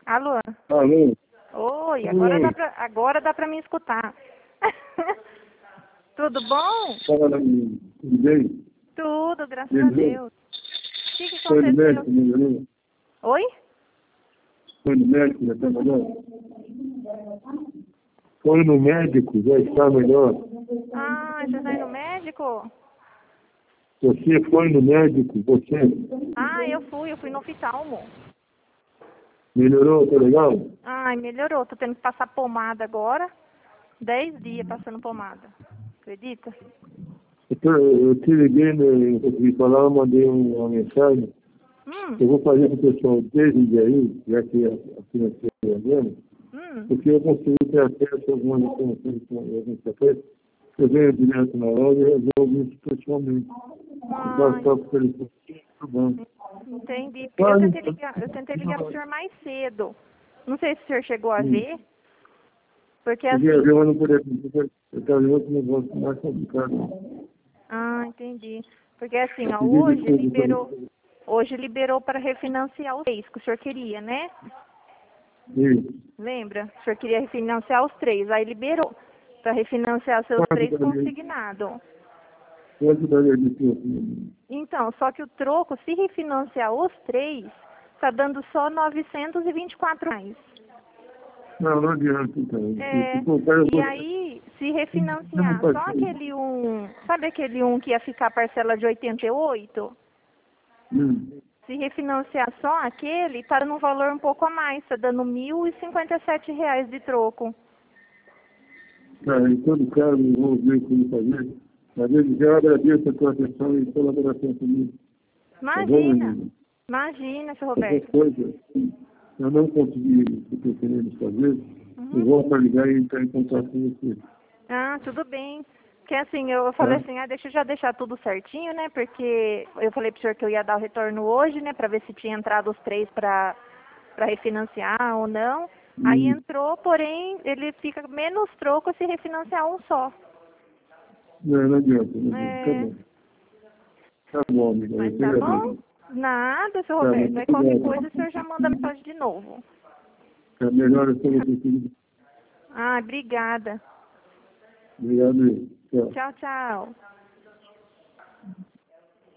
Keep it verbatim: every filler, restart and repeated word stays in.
Alô? Alô? Oi, agora Oi. dá pra, agora dá pra me escutar. Tudo bom? Fala aí. Tudo bem? Tudo, graças a Melhorou? Deus. O que, que Foi no aconteceu? médico, melhorou? Oi? Foi no médico, já está melhor? Foi no médico, já está melhor? Ah, você tá indo no médico? Você foi no médico, você? Ah, eu fui, eu fui no oftalmo. Melhorou, tá legal? Ai, melhorou. Tô tendo que passar pomada agora. Dez dias passando pomada. Acredita? Eu, tô, eu te liguei, né, eu consegui falar, eu mandei uma mensagem. Hum, Eu vou fazer com o pessoal desde aí, já que a a financeira é grande, hum. porque eu consigo ter acesso a algumas informações com alguns papéis. Eu venho direto na loja e resolvo isso pessoalmente. Eu faço Ai, só por telefone, tá bom. entendi. Porque eu Fale, tentei ligar, eu tentei ligar pro senhor mais cedo. Não sei se o senhor chegou a ver. Porque porque assim, eu não poderia, eu estava em outro negócio mais complicado. ah, entendi. Porque assim, ó, Pedi hoje desculpa para liberou, hoje liberou para refinanciar os três que o senhor queria, né? isso. Lembra? O senhor queria refinanciar os três, aí liberou para refinanciar seus Quanto três daria, consignados. quanto daria de tempo? Então, só que o troco, se refinanciar os três, tá dando só novecentos e vinte e quatro reais. Não, não adianta, então. Se, É, se comprar, eu e vou... aí, se Eu não refinanciar só passei. aquele um, sabe aquele um que ia ficar a parcela de oitenta e oito? Hum. Se refinanciar só aquele, tá dando um valor um pouco a mais, tá dando mil e cinquenta e sete reais de troco. Tá, em todo caso, eu vou ver como fazer. Mas eu já agradeço a tua atenção e colaboração comigo. Tá bom, Imagina, menino? imagina, seu Qualquer Roberto. coisa, se eu não conseguir o que eu querendo fazer, eu Uhum. volto a ligar e entrar em contato com você. Ah, tudo bem. Porque assim, eu falei Tá? assim, ah, deixa eu já deixar tudo certinho, né? Porque eu falei pro senhor que eu ia dar o retorno hoje, né? Pra ver se tinha entrado os três pra, pra refinanciar ou não. Aí E, entrou, porém, ele fica menos troco se refinanciar um só. não, não adianta, não adianta. Tá É, bom. Tá bom, amiga. Eu mas te tá bom? agradeço. Nada, seu Tá, Roberto. muito Aí qualquer obrigado. coisa o senhor já manda mensagem de novo. Tá melhor eu sou você, querido. Ah, obrigada. Obrigado. Tchau. Tchau, tchau.